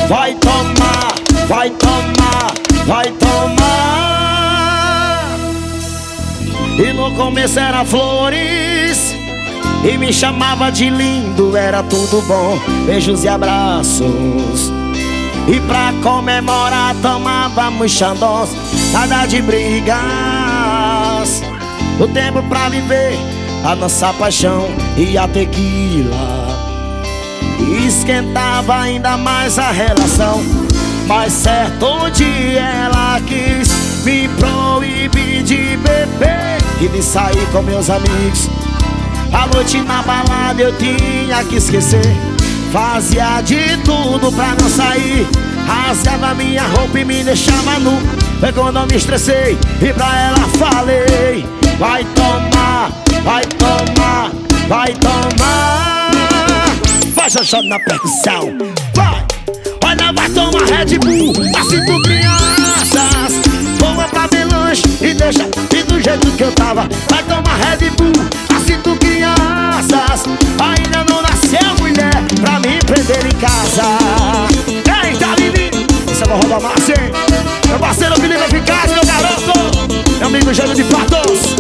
vai tomar, vai tomar, vai tomar. E no começo era flores e me chamava de lindo, era tudo bom, beijos e abraços. E pra comemorar tomávamos xandós, nada de brigas. O tempo pra viver a nossa paixão e a tequila esquentava ainda mais a relação. Mas certo dia ela quis me proibir de beber e de sair com meus amigos. A noite na balada eu tinha que esquecer, fazia de tudo pra não sair, rasgava minha roupa e me deixava nu. Foi quando eu me estressei e pra ela falei: vai tomar, vai tomar, vai tomar. Vai Jojo na percussão, vai. Olha, vai tomar Red Bull, assim tu crianças. Boa pra melange e deixa e do jeito que eu tava. Vai tomar Red Bull, assim tu crianças. Ainda não nasceu mulher pra me prender em casa. Ei, tá lindo? Esse é o Roda Massa, hein? Meu parceiro Felipe Eficaz, meu garoto. Meu amigo Jânio de Patos.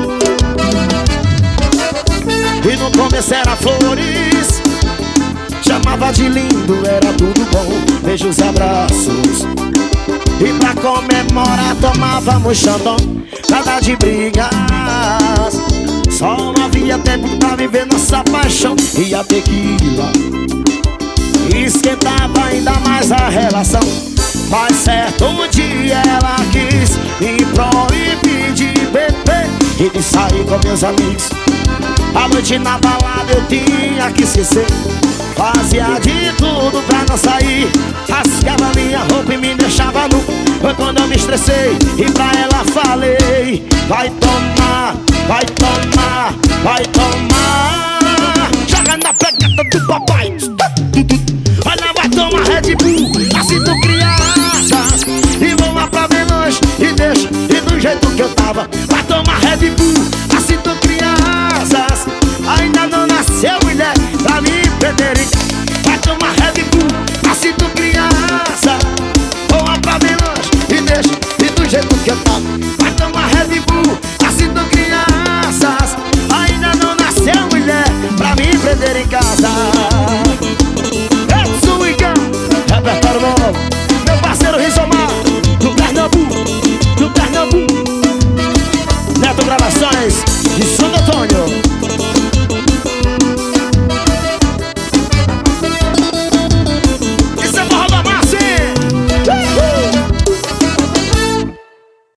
E no começo era flores, chamava de lindo, era tudo bom, beijos e abraços. E pra comemorar tomávamos xandão, nada de brigas. Só não havia tempo pra viver nossa paixão e a tequila esquentava ainda mais a relação. Mas certo dia ela quis me proibir de beber e de sair com meus amigos. A noite na balada eu tinha que esquecer, fazia de tudo pra não sair, rasgava minha roupa e me deixava nu. Foi quando eu me estressei e pra ela falei: vai tomar, vai tomar, vai tomar. Joga na pegada do papai. Olha, vai tomar Red Bull, assim tu crianças. E vou lá pra melange e deixa e do jeito que eu tava. Vai tomar Red Bull, assim tu crianças. Ainda não nasceu mulher pra me perder em casa. Vai tomar Red Bull, assim tu criança. Vou lá pra melange e deixa e do jeito que eu tava. Vai tomar Red Bull, assim tu crianças. Ainda não nasceu mulher pra me prender em casa.